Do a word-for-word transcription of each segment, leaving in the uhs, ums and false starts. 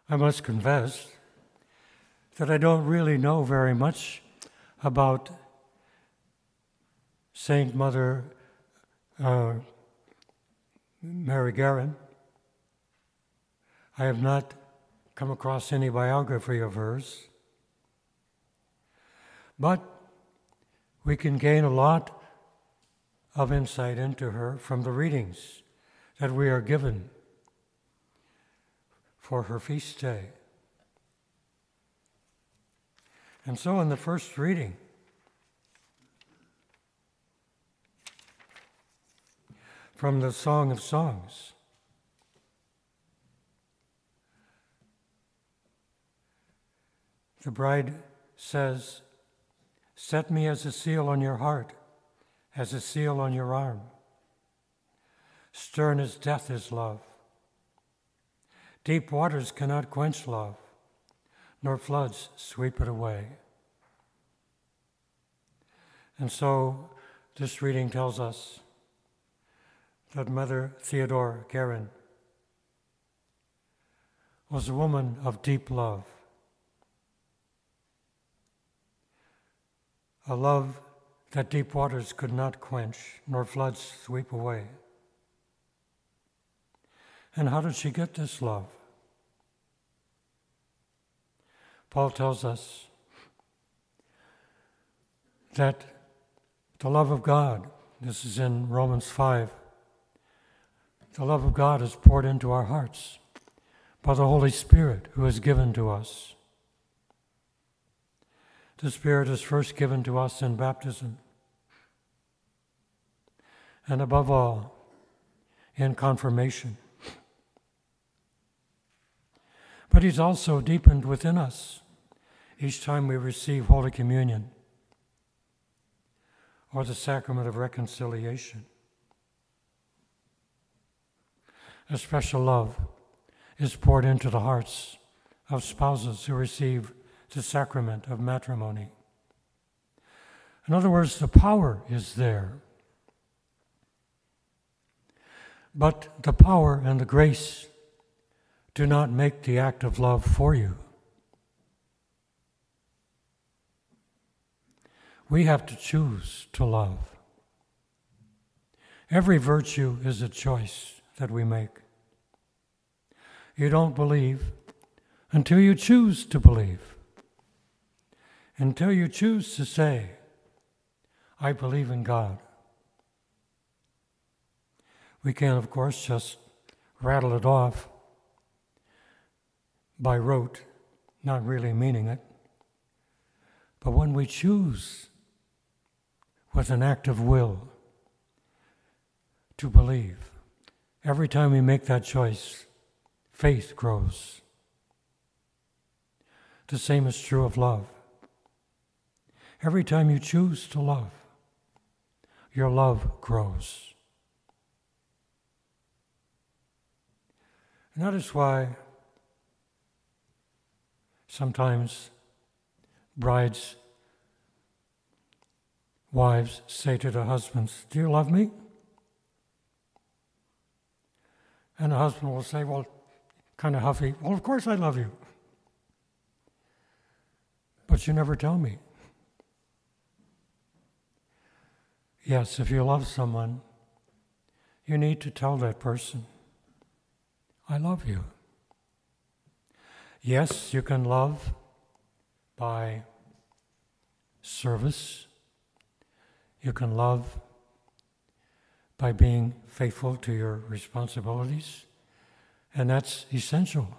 I must confess that I don't really know very much about Saint Mother uh, Mary Guerin. I have not come across any biography of hers. But we can gain a lot of insight into her from the readings that we are given for her feast day. And so in the first reading, from the Song of Songs, the bride says, "Set me as a seal on your heart, as a seal on your arm. Stern as death is love. Deep waters cannot quench love, nor floods sweep it away." And so this reading tells us that Mother Theodore Guerin was a woman of deep love, a love that deep waters could not quench, nor floods sweep away. And how did she get this love? Paul tells us that the love of God, this is in Romans five, the love of God is poured into our hearts by the Holy Spirit who is given to us. The Spirit is first given to us in baptism, and above all, in confirmation. But He's also deepened within us each time we receive Holy Communion or the sacrament of reconciliation. A special love is poured into the hearts of spouses who receive the sacrament of matrimony. In other words, the power is there. But the power and the grace do not make the act of love for you. We have to choose to love. Every virtue is a choice that we make. You don't believe until you choose to believe. Until you choose to say, "I believe in God." We can, of course, just rattle it off by rote, not really meaning it. But when we choose with an act of will to believe, every time we make that choice, faith grows. The same is true of love. Every time you choose to love, your love grows. And that is why sometimes brides, wives say to their husbands, "Do you love me?" And the husband will say, well, kind of huffy, "Well, of course I love you. But you never tell me." Yes, if you love someone, you need to tell that person, "I love you." Yes, you can love by service. You can love by being faithful to your responsibilities, and that's essential.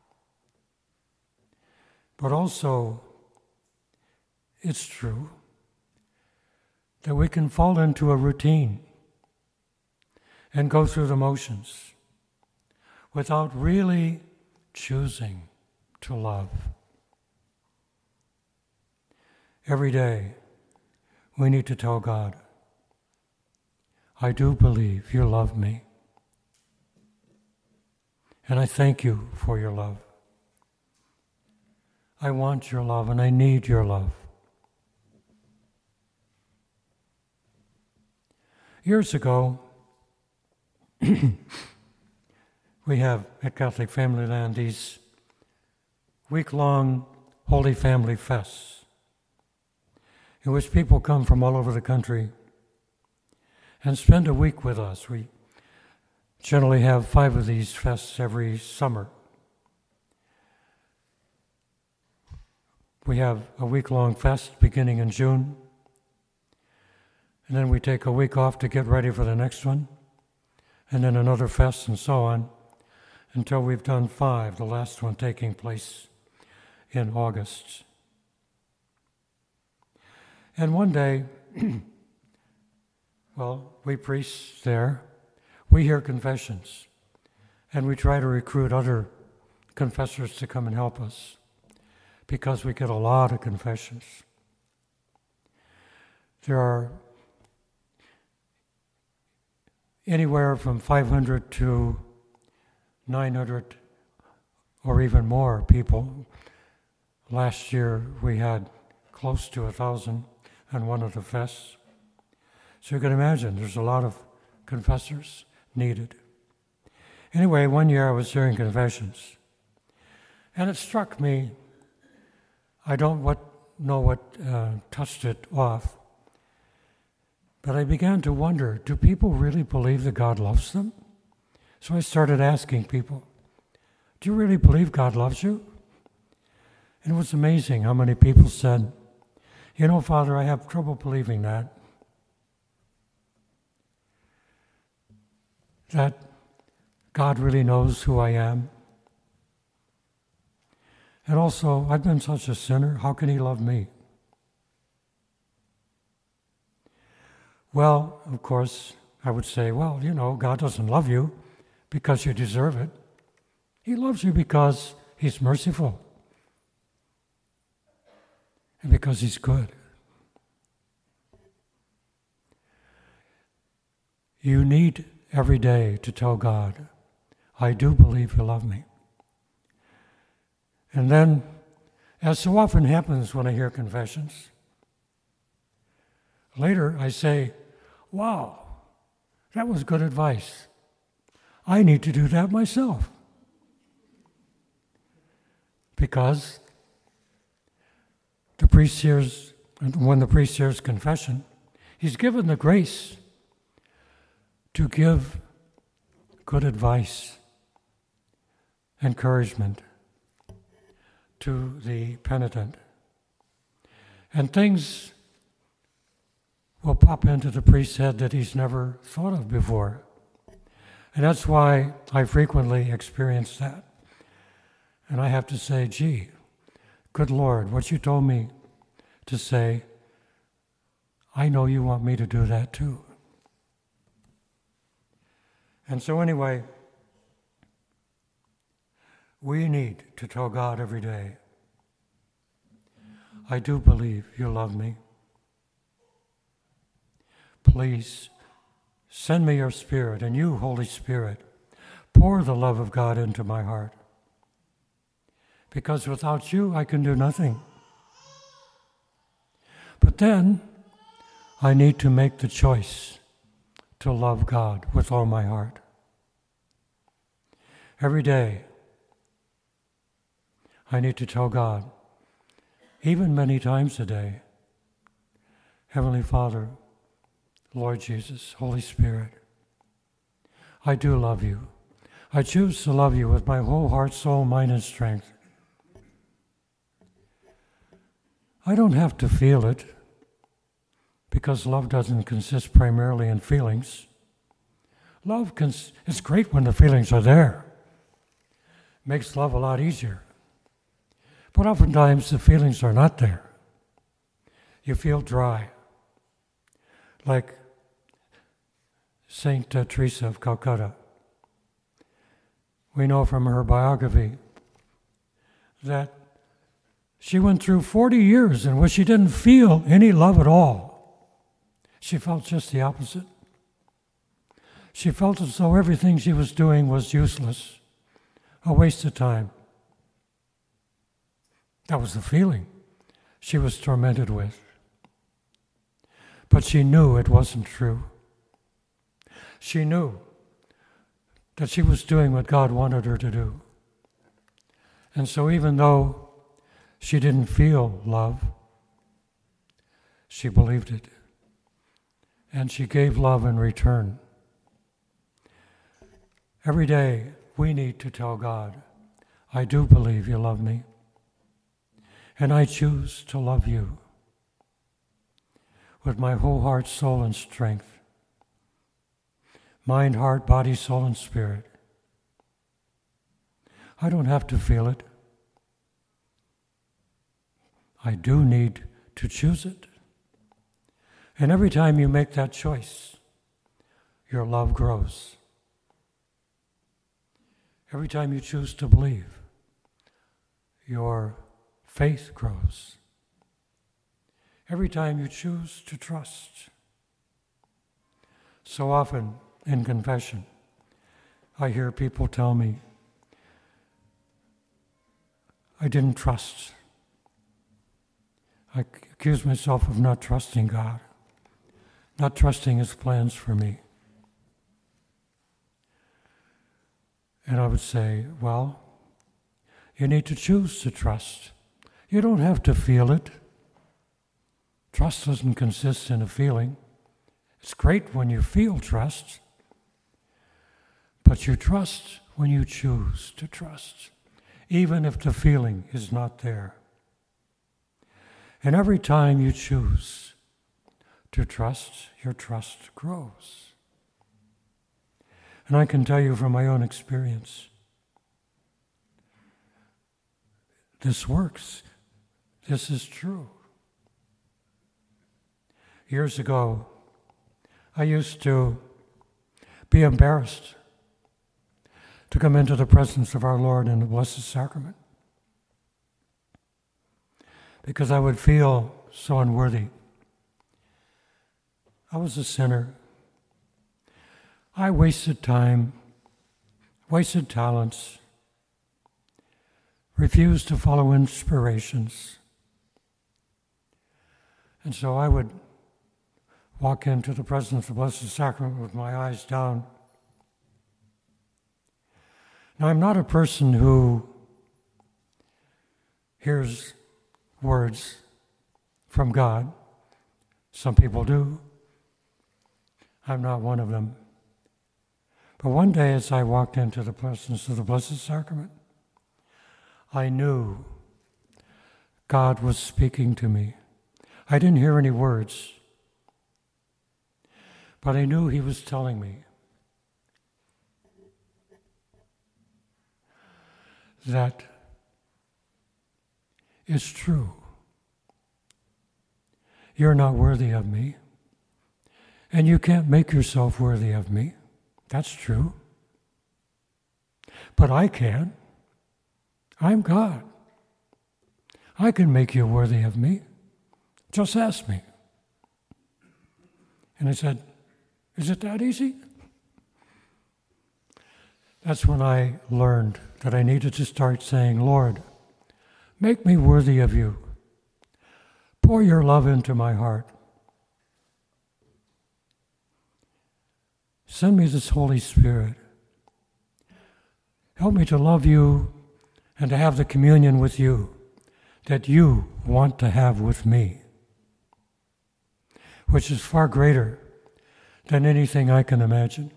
But also, it's true that we can fall into a routine and go through the motions without really choosing to love. Every day, we need to tell God, "I do believe you love me, and I thank you for your love. I want your love, and I need your love." Years ago, we have at Catholic Family Land these week-long Holy Family Fests, in which people come from all over the country and spend a week with us. We generally have five of these fests every summer. We have a week-long fest beginning in June, and then we take a week off to get ready for the next one, and then another fest, and so on, until we've done five, the last one taking place in August. And one day, well, we priests there, we hear confessions, and we try to recruit other confessors to come and help us, because we get a lot of confessions. There are anywhere from five hundred to nine hundred or even more people. Last year we had close to a thousand on one of the fests. So you can imagine there's a lot of confessors needed. Anyway, one year I was hearing confessions, and it struck me, I don't what, know what uh, touched it off, but I began to wonder, do people really believe that God loves them? So I started asking people, do you really believe God loves you? And it was amazing how many people said, you know, Father, I have trouble believing that. That God really knows who I am. And also, I've been such a sinner, how can He love me? Well, of course, I would say, well, you know, God doesn't love you because you deserve it. He loves you because He's merciful and because He's good. You need every day to tell God, I do believe You love me. And then, as so often happens when I hear confessions, later I say, wow, that was good advice. I need to do that myself. Because the priest hears, when the priest hears confession, he's given the grace to give good advice, encouragement to the penitent. And things will pop into the priest's head that he's never thought of before. And that's why I frequently experience that. And I have to say, gee, good Lord, what You told me to say, I know You want me to do that too. And so anyway, we need to tell God every day, I do believe You love me. Please send me Your Spirit, and You, Holy Spirit, pour the love of God into my heart. Because without You, I can do nothing. But then, I need to make the choice to love God with all my heart. Every day, I need to tell God, even many times a day, Heavenly Father, Lord Jesus, Holy Spirit, I do love You. I choose to love You with my whole heart, soul, mind, and strength. I don't have to feel it, because love doesn't consist primarily in feelings. Love cons- is great when the feelings are there. Makes love a lot easier. But oftentimes the feelings are not there. You feel dry. Like Saint uh, Teresa of Calcutta. We know from her biography that she went through forty years in which she didn't feel any love at all. She felt just the opposite. She felt as though everything she was doing was useless, a waste of time. That was the feeling she was tormented with. But she knew it wasn't true. She knew that she was doing what God wanted her to do. And so even though she didn't feel love, she believed it. And she gave love in return. Every day we need to tell God, I do believe you love me, and I choose to love you with my whole heart, soul, and strength. Mind, heart, body, soul, and spirit. I don't have to feel it. I do need to choose it. And every time you make that choice, your love grows. Every time you choose to believe, your faith grows. Every time you choose to trust. So often in confession, I hear people tell me, I didn't trust. I accuse myself of not trusting God, not trusting His plans for me. And I would say, well, you need to choose to trust. You don't have to feel it. Trust doesn't consist in a feeling. It's great when you feel trust, but you trust when you choose to trust, even if the feeling is not there. And every time you choose to trust, your trust grows. And I can tell you from my own experience, this works. This is true. Years ago, I used to be embarrassed to come into the presence of our Lord in the Blessed Sacrament because I would feel so unworthy. I was a sinner. I wasted time, wasted talents, refused to follow inspirations. And so I would walk into the presence of the Blessed Sacrament with my eyes down. Now, I'm not a person who hears words from God. Some people do. I'm not one of them. But one day as I walked into the presence of the Blessed Sacrament, I knew God was speaking to me. I didn't hear any words, but I knew He was telling me that it's true. You're not worthy of me, and you can't make yourself worthy of me. That's true. But I can. I'm God. I can make you worthy of me. Just ask me. And I said, is it that easy? That's when I learned that I needed to start saying, Lord, make me worthy of you. Pour your love into my heart. Send me this Holy Spirit. Help me to love you and to have the communion with you that you want to have with me, which is far greater than anything I can imagine.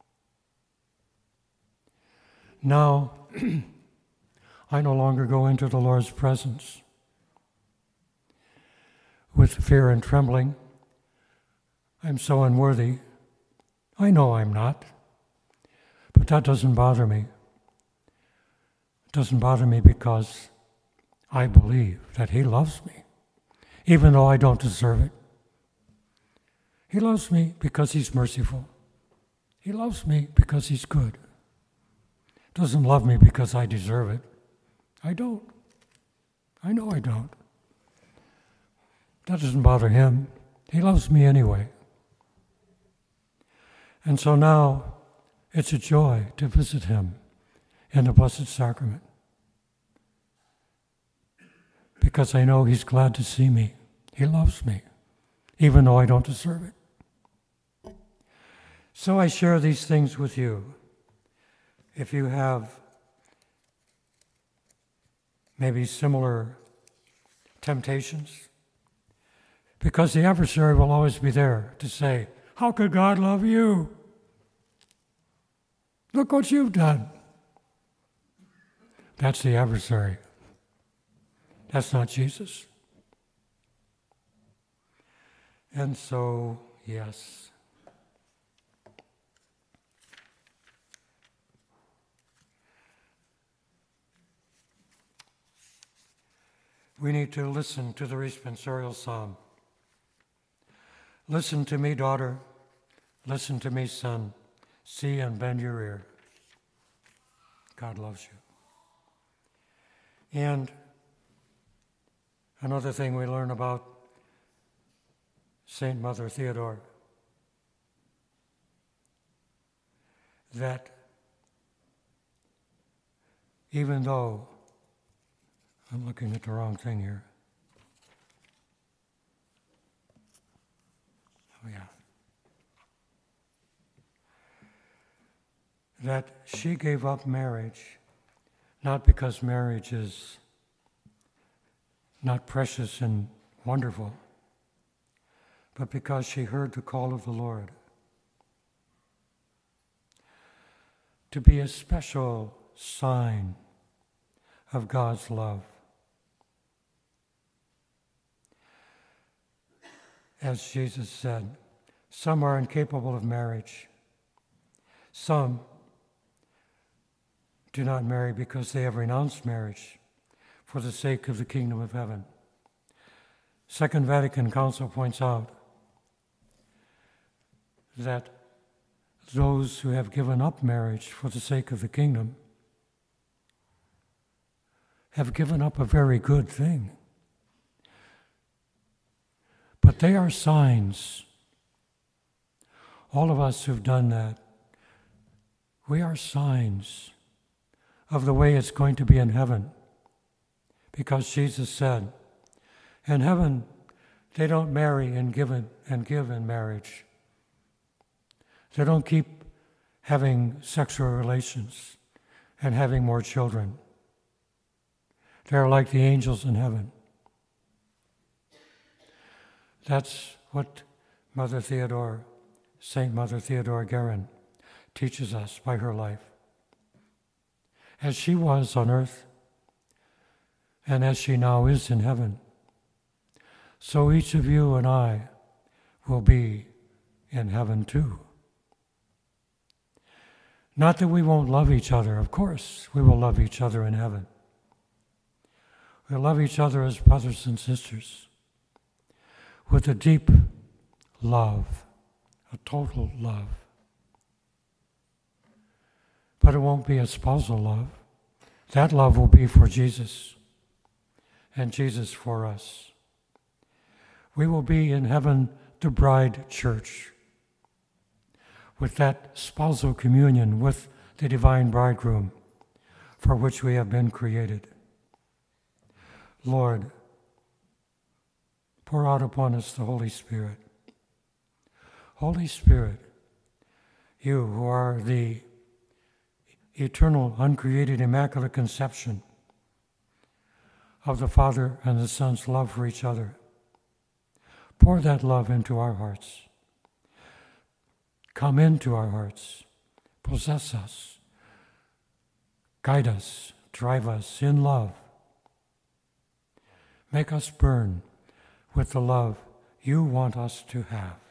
Now, I no longer go into the Lord's presence with fear and trembling. I'm so unworthy. I know I'm not, but that doesn't bother me. It doesn't bother me because I believe that He loves me, even though I don't deserve it. He loves me because He's merciful. He loves me because He's good. He doesn't love me because I deserve it. I don't. I know I don't. That doesn't bother Him. He loves me anyway. And so now it's a joy to visit Him in the Blessed Sacrament because I know He's glad to see me. He loves me, even though I don't deserve it. So I share these things with you. If you have maybe similar temptations, because the adversary will always be there to say, how could God love you? Look what you've done. That's the adversary. That's not Jesus. And so, yes. We need to listen to the responsorial psalm. Listen to me, daughter. Listen to me, son. See and bend your ear. God loves you. And another thing we learn about Saint Mother Theodore, that even though, I'm looking at the wrong thing here. Oh, yeah. That she gave up marriage, not because marriage is not precious and wonderful, but because she heard the call of the Lord to be a special sign of God's love. As Jesus said, some are incapable of marriage. Some do not marry because they have renounced marriage for the sake of the kingdom of heaven. Second Vatican Council points out that those who have given up marriage for the sake of the kingdom have given up a very good thing. But they are signs. All of us who've done that, we are signs of the way it's going to be in heaven. Because Jesus said, in heaven, they don't marry and give in, and give in marriage. They don't keep having sexual relations and having more children. They're like the angels in heaven. That's what Mother Theodore, Saint Mother Theodore Guerin, teaches us by her life. As she was on earth, and as she now is in heaven, so each of you and I will be in heaven too. Not that we won't love each other, of course, we will love each other in heaven. We'll love each other as brothers and sisters with a deep love, a total love. But it won't be a spousal love. That love will be for Jesus, and Jesus for us. We will be in heaven, the bride church, with that spousal communion with the divine bridegroom for which we have been created. Lord, pour out upon us the Holy Spirit. Holy Spirit, you who are the eternal, uncreated, immaculate conception of the Father and the Son's love for each other, pour that love into our hearts. Come into our hearts, possess us, guide us, drive us in love. Make us burn with the love you want us to have.